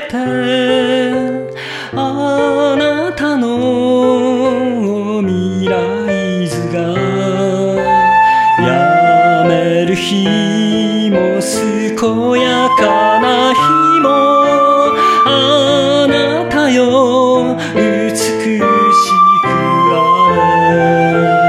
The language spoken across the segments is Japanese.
てあなたの未来図がやめる日も健やかな日もあなたよ美しくあれ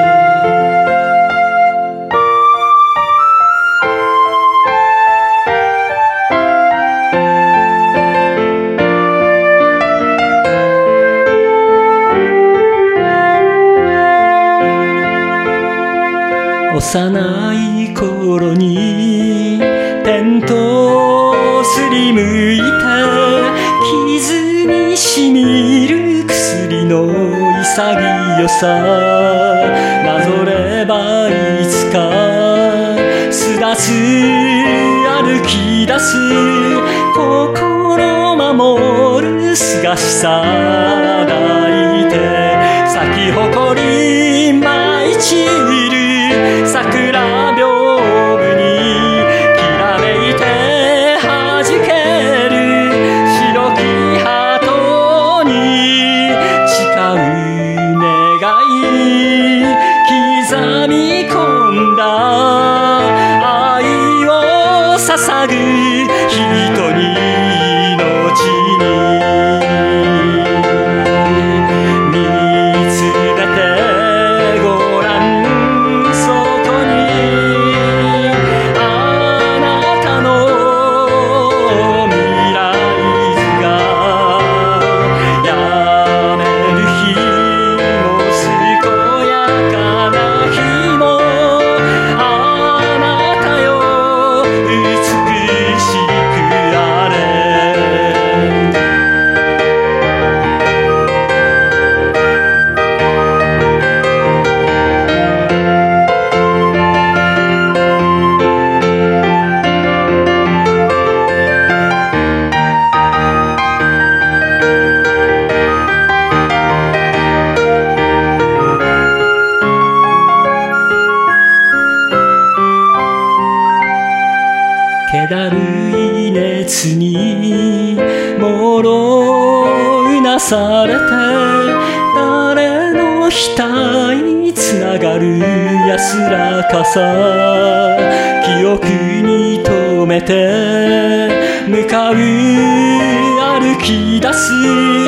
幼い頃に点とすりむいて傷にしみる薬の潔さなぞればいつかすだつ歩き出す心守るすがしさ抱いて咲き誇り舞い散る桜屏風にきらめいて弾ける白き鳩に誓う願い刻み込んだ愛を捧ぐ人に命に気だるい熱にもろうなされて誰の額につながる安らかさ記憶に留めて向かう歩き出す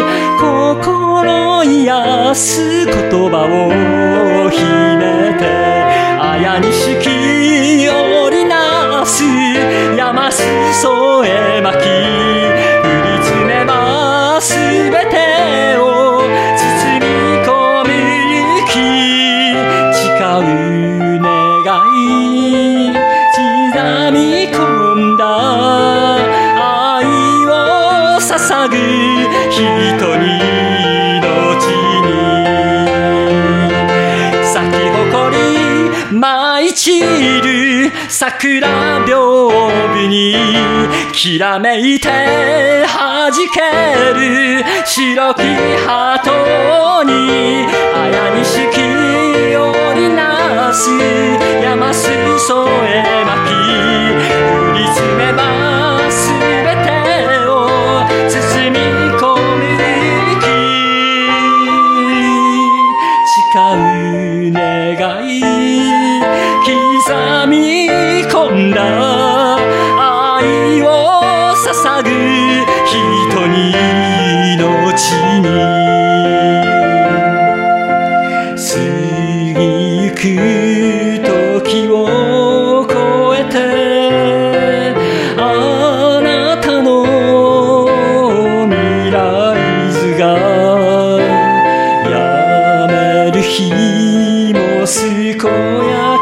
心癒す言葉を秘めて綾錦織りなす山裾へ巻き降り詰めばすべてを包み込む雪誓う願い刻み込んだ愛を捧ぐ人に命に咲き誇り舞い散る桜屏風にきらめいて弾ける白き鳩に綾錦織りなす山裾へ巻き降り詰めばすべてを包み込む雪誓う願い刻み込んだ愛を捧ぐ人に命に過ぎゆく時を越えてあなたの未来図がやめる日も健やか